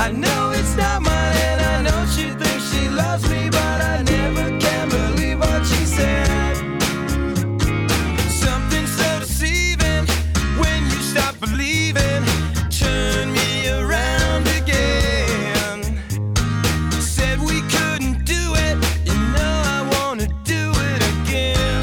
I know it's not mine, and I know she thinks she loves me, but I never can believe what she said. Something so deceiving when you stop believing. Turn me around again. Said we couldn't do it, you know I wanna do it again.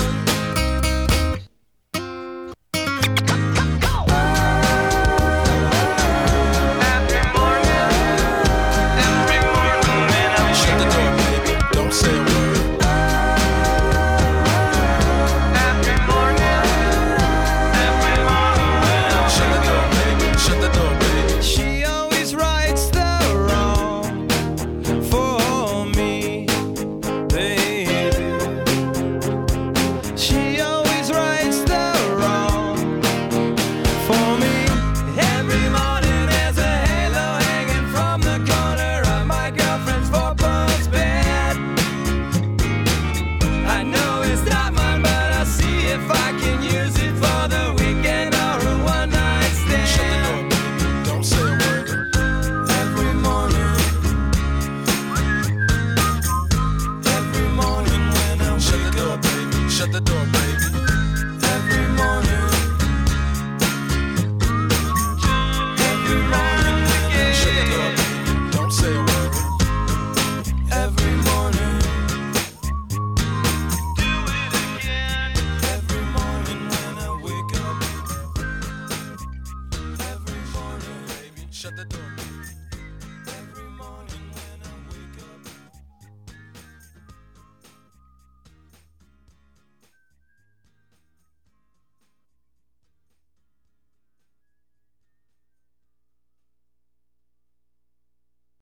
Shut the door, baby. Don't say a word. Shut the door, baby. Shut the door, baby. She always rights the wrong for me, baby. She always rights the wrong for me. Every morning there's a halo hanging from the corner of my girlfriend's four-post bed. I know it's not mine, but I'll see if I can use it for the weekend or a one-night stand. Shut the door, baby. Don't say a word. Every morning when I Shut the wake door, up, baby. Shut the door, baby. every morning Shut the door, baby. Don't say a word. every morning. Do it again. Every morning when I wake up, every morning. Shut the door.